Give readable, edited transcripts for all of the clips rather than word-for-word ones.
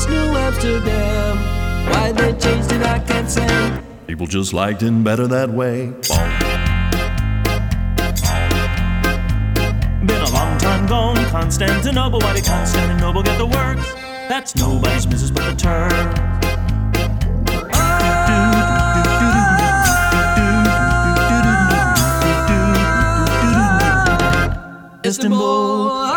New Amsterdam. Why they changed it I can't say. People just liked it better that way. Been a long time gone, Constantinople. Why did Constantinople get the works? That's nobody's business but the Turks. Istanbul.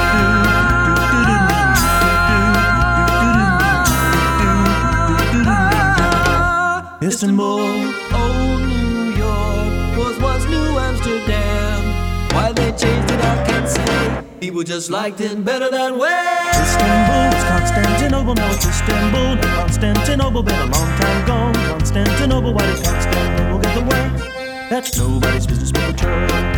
Istanbul. Old New York was once New Amsterdam. Why they changed it I can't say. People just liked it better that way. Istanbul, it's Constantinople, now it's Istanbul. Now Constantinople, been a long time gone. Constantinople, why did Constantinople get the works? That's nobody's business but the Turks.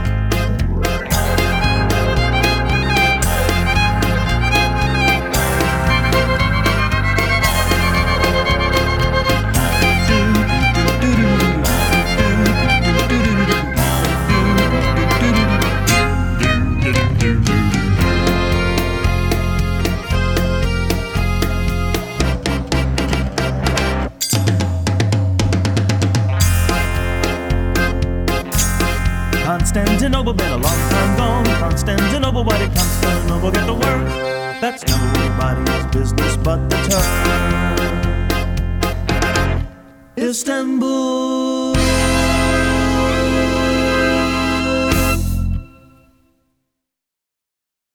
Constantinople, been a long time gone. Constantinople, why did Constantinople get the work? That's nobody's business but the Turks. Istanbul.